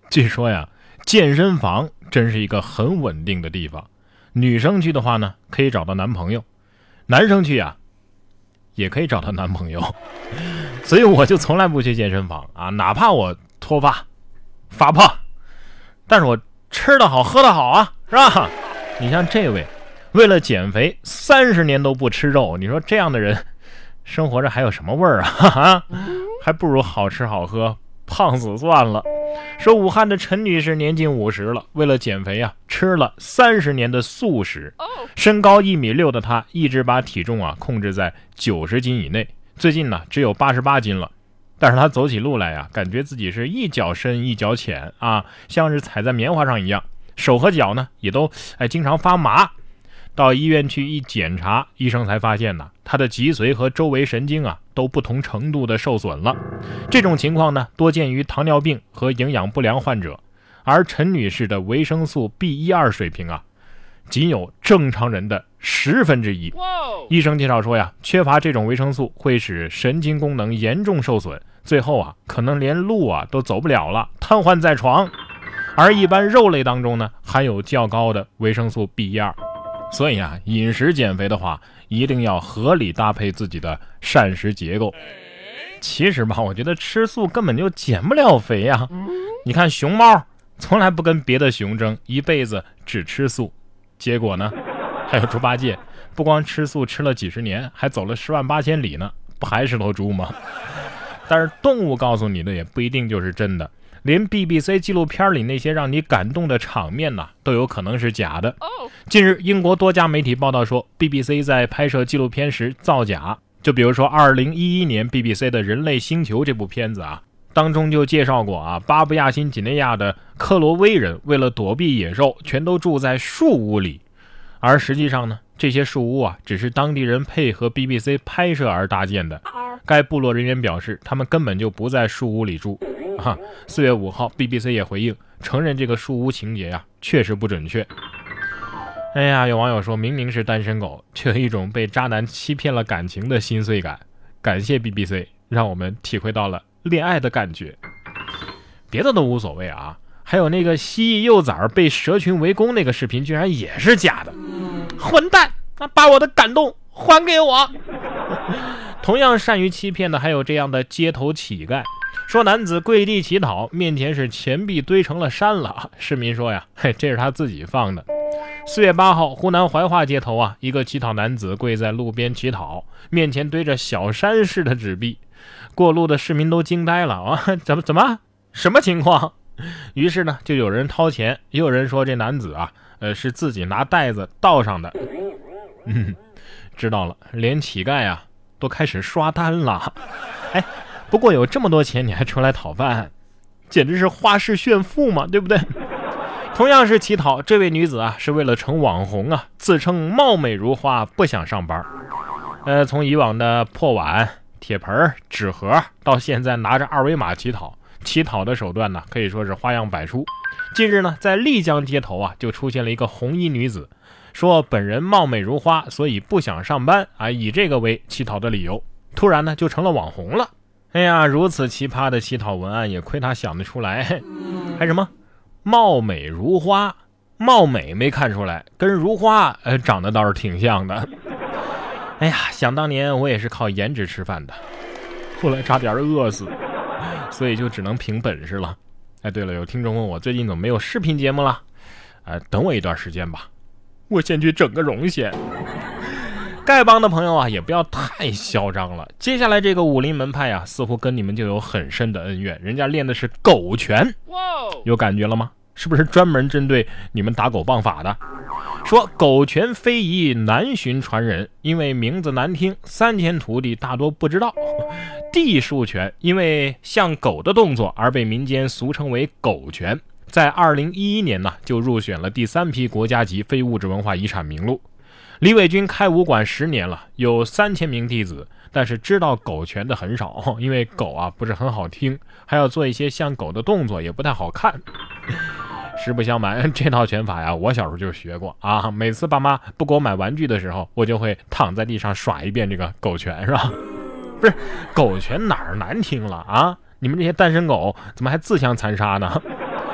据说呀，健身房真是一个很稳定的地方。女生去的话呢，可以找到男朋友；男生去啊，也可以找到男朋友。所以我就从来不去健身房啊，哪怕我脱发、发胖，但是我吃得好、喝得好啊，是吧？你像这位，为了减肥30年都不吃肉，你说这样的人生活着还有什么味儿啊？还不如好吃好喝，胖死算了。说武汉的陈女士年近50了，为了减肥啊，吃了30年的素食。身高1.6米的她一直把体重啊控制在90斤以内，最近呢只有88斤了。但是她走起路来啊，感觉自己是一脚深一脚浅啊，像是踩在棉花上一样，手和脚呢也都经常发麻。到医院去一检查，医生才发现呢，他的脊髓和周围神经啊都不同程度的受损了。这种情况呢，多见于糖尿病和营养不良患者。而陈女士的维生素 B12 水平啊，仅有正常人的1/10。医生介绍说呀，缺乏这种维生素会使神经功能严重受损，最后啊可能连路啊都走不了了，瘫痪在床。而一般肉类当中呢，含有较高的维生素 B12。所以啊，饮食减肥的话，一定要合理搭配自己的膳食结构。其实吧，我觉得吃素根本就减不了肥啊。你看熊猫从来不跟别的熊争，一辈子只吃素，结果呢，还有猪八戒，不光吃素吃了几十年，还走了10万8千里呢，不还是头猪吗？但是动物告诉你的也不一定就是真的。连 BBC 纪录片里那些让你感动的场面呢，都有可能是假的。近日，英国多家媒体报道说 BBC 在拍摄纪录片时造假。就比如说2011年 BBC 的《人类星球》这部片子啊，当中就介绍过啊，巴布亚新几内亚的克罗威人为了躲避野兽，全都住在树屋里。而实际上呢，这些树屋啊，只是当地人配合 BBC 拍摄而搭建的。该部落人员表示，他们根本就不在树屋里住。4月5号 BBC 也回应承认这个树屋情节确实不准确。哎呀，有网友说明明是单身狗，却有一种被渣男欺骗了感情的心碎感。感谢 BBC 让我们体会到了恋爱的感觉。别的都无所谓啊，还有那个蜥蜴幼崽被蛇群围攻那个视频居然也是假的，混蛋，把我的感动还给我。同样善于欺骗的还有这样的街头乞丐。说男子跪地乞讨，面前是钱币堆成了山了。市民说呀，这是他自己放的。4月8号，湖南怀化街头啊，一个乞讨男子跪在路边乞讨，面前堆着小山似的纸币，过路的市民都惊呆了啊！怎么什么情况？于是呢，就有人掏钱，也有人说这男子啊，是自己拿袋子倒上的。知道了，连乞丐啊都开始刷单了。不过有这么多钱你还出来讨饭，简直是花式炫富嘛，对不对？同样是乞讨，这位女子啊是为了成网红啊，自称貌美如花，不想上班。从以往的破碗、铁盆、纸盒，到现在拿着2维码乞讨，乞讨的手段呢可以说是花样百出。近日呢，在丽江街头啊就出现了一个红衣女子，说本人貌美如花，所以不想上班啊，以这个为乞讨的理由，突然呢就成了网红了。哎呀，如此奇葩的乞讨文案，也亏他想得出来。还什么貌美如花，貌美没看出来，跟如花长得倒是挺像的。哎呀，想当年我也是靠颜值吃饭的，后来差点饿死，所以就只能凭本事了。对了，有听众问我最近怎么没有视频节目了？等我一段时间吧，我先去整个容先。丐帮的朋友啊，也不要太嚣张了。接下来这个武林门派啊，似乎跟你们就有很深的恩怨，人家练的是狗拳，有感觉了吗？是不是专门针对你们打狗棒法的？说狗拳非遗难寻传人，因为名字难听，3000徒弟大多不知道。地术拳因为像狗的动作而被民间俗称为狗拳，在2011年呢就入选了第3批国家级非物质文化遗产名录。李伟军开武馆10年了，有3000名弟子，但是知道狗拳的很少，因为狗啊不是很好听，还要做一些像狗的动作，也不太好看。实不相瞒，这套拳法呀，我小时候就学过啊。每次爸妈不给我买玩具的时候，我就会躺在地上耍一遍这个狗拳，是吧？不是，狗拳哪儿难听了啊？你们这些单身狗怎么还自相残杀呢？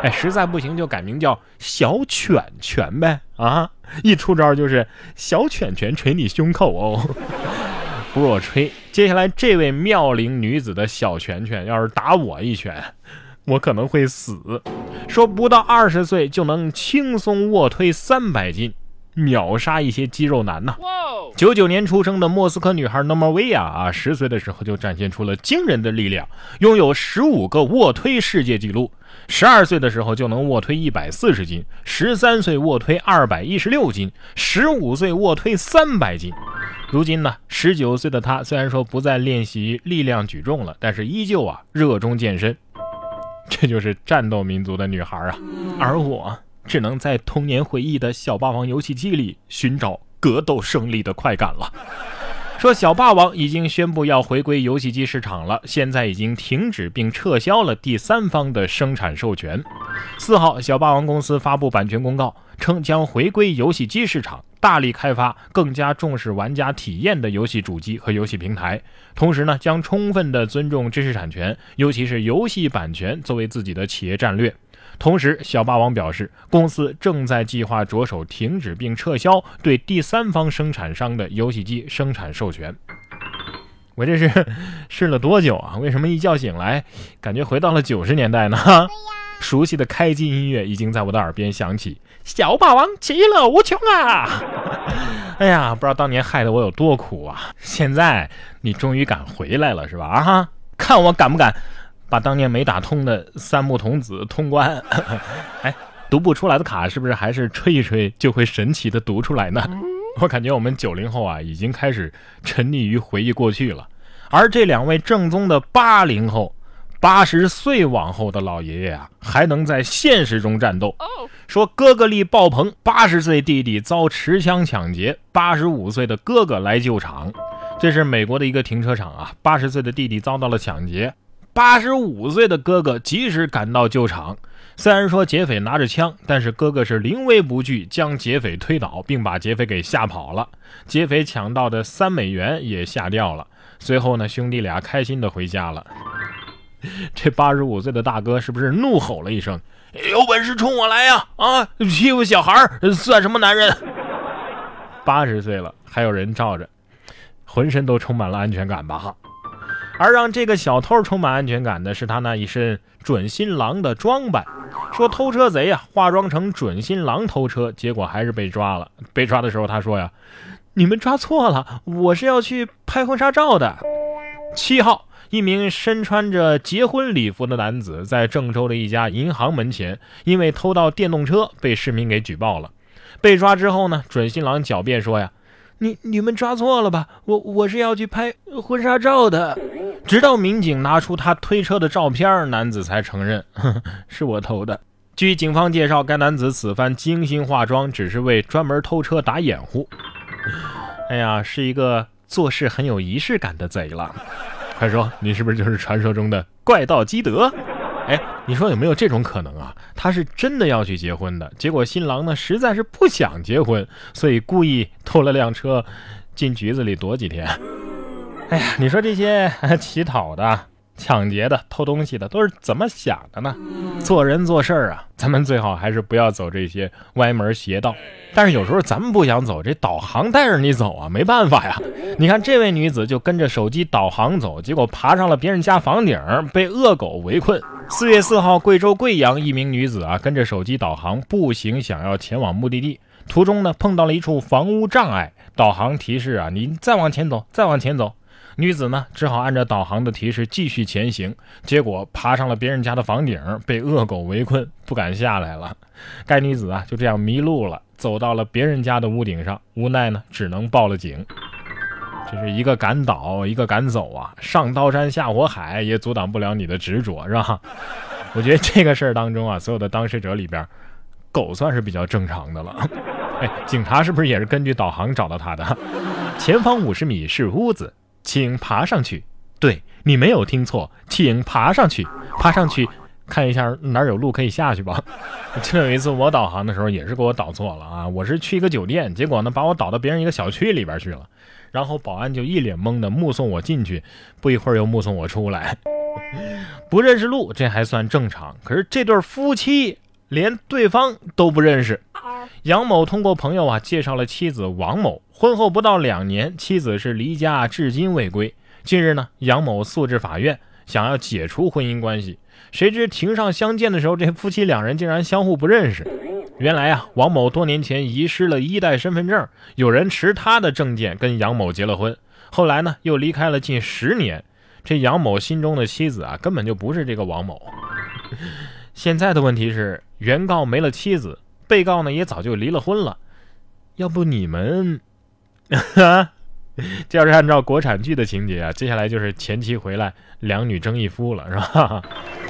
实在不行就改名叫小犬犬呗啊！一出招就是小犬犬捶你胸口哦，不是我吹。接下来这位妙龄女子的小犬犬要是打我一拳，我可能会死。说不到20岁就能轻松卧推300斤，秒杀一些肌肉男呐。99年出生的莫斯科女孩诺莫维亚10岁的时候就展现出了惊人的力量，拥有15个卧推世界纪录。12岁的时候就能卧推140斤，13岁卧推216斤，15岁卧推300斤。如今呢，19岁的她虽然说不再练习力量举重了，但是依旧热衷健身。这就是战斗民族的女孩啊，而我只能在童年回忆的小霸王游戏机里寻找格斗胜利的快感了。说小霸王已经宣布要回归游戏机市场了，现在已经停止并撤销了第三方的生产授权。4号，小霸王公司发布版权公告，称将回归游戏机市场，大力开发更加重视玩家体验的游戏主机和游戏平台，同时呢，将充分的尊重知识产权，尤其是游戏版权作为自己的企业战略。同时，小霸王表示，公司正在计划着手停止并撤销对第三方生产商的游戏机生产授权。我这是试了多久啊？为什么一觉醒来感觉回到了90年代呢？熟悉的开机音乐已经在我的耳边响起，小霸王其乐无穷啊！哎呀，不知道当年害得我有多苦啊！现在你终于敢回来了是吧？啊，看我敢不敢把当年没打通的三木童子通关。哎，读不出来的卡是不是还是吹一吹就会神奇的读出来呢？我感觉我们90后已经开始沉溺于回忆过去了，而这2位正宗的80后80岁往后的老爷爷还能在现实中战斗。说哥哥力爆棚，80岁弟弟遭持枪抢劫，85岁的哥哥来救场。这是美国的一个停车场80岁的弟弟遭到了抢劫，85岁的哥哥及时赶到救场。虽然说劫匪拿着枪，但是哥哥是临危不惧，将劫匪推倒，并把劫匪给吓跑了。劫匪抢到的$3也吓掉了。随后呢，兄弟俩开心的回家了。这85岁的大哥是不是怒吼了一声：“有本事冲我来呀！欺负小孩算什么男人？”80岁了，还有人罩着，浑身都充满了安全感吧？而让这个小偷充满安全感的是他那一身准新郎的装扮。说偷车贼化妆成准新郎偷车，结果还是被抓了。被抓的时候他说你们抓错了，我是要去拍婚纱照的。7号，一名身穿着结婚礼服的男子在郑州的一家银行门前，因为偷盗电动车被市民给举报了。被抓之后呢，准新郎狡辩说你们抓错了吧，我是要去拍婚纱照的。直到民警拿出他推车的照片，男子才承认是我偷的。据警方介绍，该男子此番精心化妆，只是为专门偷车打掩护。哎呀，是一个做事很有仪式感的贼了。快说，你是不是就是传说中的怪盗基德？你说有没有这种可能他是真的要去结婚的，结果新郎呢实在是不想结婚，所以故意偷了辆车进局子里躲几天。哎呀，你说这些乞讨的、抢劫的、偷东西的都是怎么想的呢？做人做事咱们最好还是不要走这些歪门邪道。但是有时候咱们不想走，这导航带着你走没办法呀。你看这位女子就跟着手机导航走，结果爬上了别人家房顶，被恶狗围困。4月4号，贵州贵阳一名女子跟着手机导航步行想要前往目的地，途中呢碰到了一处房屋障碍，导航提示你再往前走，再往前走。女子呢只好按照导航的提示继续前行，结果爬上了别人家的房顶，被恶狗围困，不敢下来了。该女子就这样迷路了，走到了别人家的屋顶上，无奈呢只能报了警。这是一个敢倒，一个敢走上刀山下火海也阻挡不了你的执着，是吧？我觉得这个事儿当中所有的当事者里边，狗算是比较正常的了。警察是不是也是根据导航找到他的？前方50米是屋子，请爬上去。对，你没有听错，请爬上去，爬上去看一下哪有路可以下去吧。就有一次我导航的时候也是给我导错了我是去一个酒店，结果呢把我导到别人一个小区里边去了，然后保安就一脸懵的目送我进去，不一会儿又目送我出来。不认识路这还算正常，可是这对夫妻连对方都不认识。杨某通过朋友啊介绍了妻子王某，婚后不到2年，妻子是离家至今未归。近日呢，杨某诉至法院，想要解除婚姻关系，谁知庭上相见的时候，这夫妻2人竟然相互不认识。原来啊，王某多年前遗失了1代身份证，有人持他的证件跟杨某结了婚，后来呢又离开了近10年。这杨某心中的妻子啊，根本就不是这个王某。现在的问题是，原告没了妻子，被告呢也早就离了婚了。要不你们这要是按照国产剧的情节啊，接下来就是前妻回来，2女争一夫了，是吧？